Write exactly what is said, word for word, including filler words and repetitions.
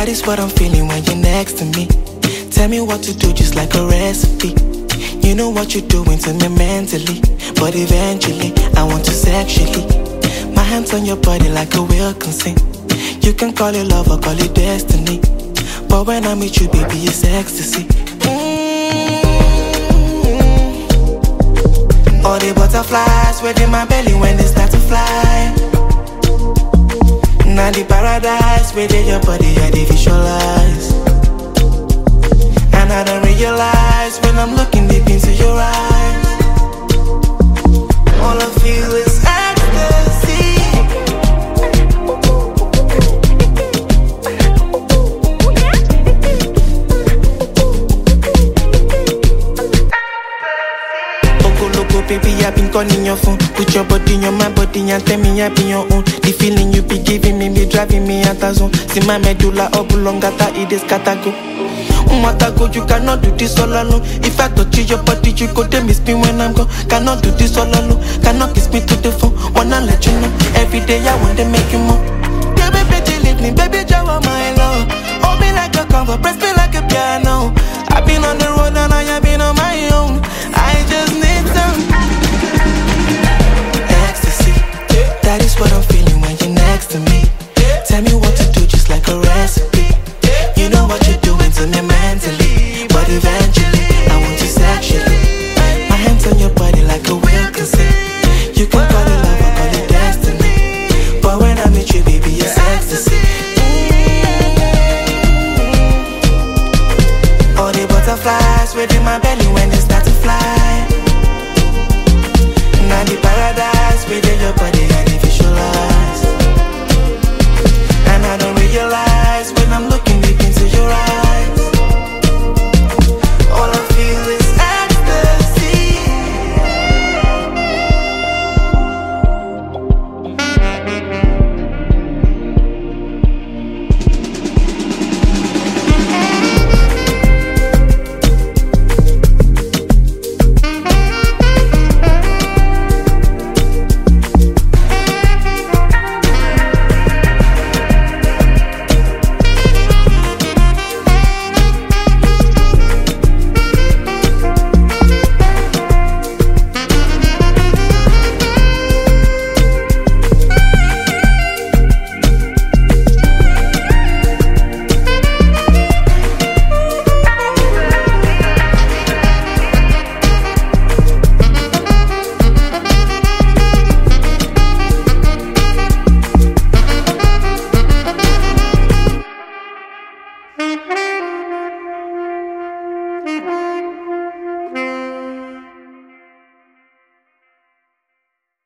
That is what I'm feeling when you're next to me. Tell me what to do just like a recipe. You know what you're doing to me mentally, but eventually I want to sexually. My hands on your body like a will consent. You can call it love or call it destiny, but when I'm with you, baby, it's ecstasy. Mm-hmm. All the butterflies within my belly when they start to fly. Now the paradise within your body, I dey visualize. And I don't realize when I'm looking deep into your eyes, all I feel is ecstasy. Loco, loco, baby, I've been calling your phone. Put your body in your my body and tell me I be your own. The feeling you be giving me, be driving me out of zone. See my medulla oblongata, it is catago. Umatago, you cannot do this all alone. If I touch you, your body, you go, they miss me when I'm gone. Cannot do this all alone. Cannot kiss me to the phone. Wanna let you know. Every day I want to make you more. Baby, baby, leave me, baby, Jawa, my love. Hold me like a cover, press me like a piano. I've been on the road and I have been on my own. I just need some ecstasy. That is what I'm feeling when you're next to me. Tell me what to do just like a recipe. You know what you're doing to me mentally, but eventually I want you sexually. My hands on your body like a will consent. You can call it love or call it destiny, but when I'm with you, baby, it's ecstasy. Mm-hmm. All the butterflies within my belly when they start to fly. Now the paradise within your body, I dey visualize. And I don't realize when I'm looking deep into your eyes, all I feel is Mm-hmm.